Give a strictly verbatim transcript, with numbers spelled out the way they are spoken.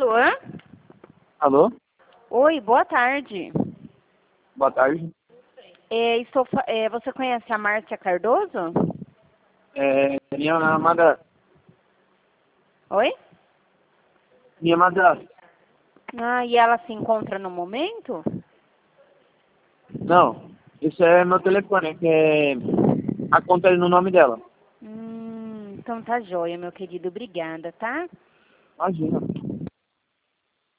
Alô? Alô? Oi, boa tarde. Boa tarde. É, estou, fa- é, você conhece a Márcia Cardoso? É, minha amada... Oi? Minha madrasta. Ah, e ela se encontra no momento? Não, isso é meu telefone, que é a conta é no nome dela. Hum, então tá joia, meu querido. Obrigada, tá? Imagina.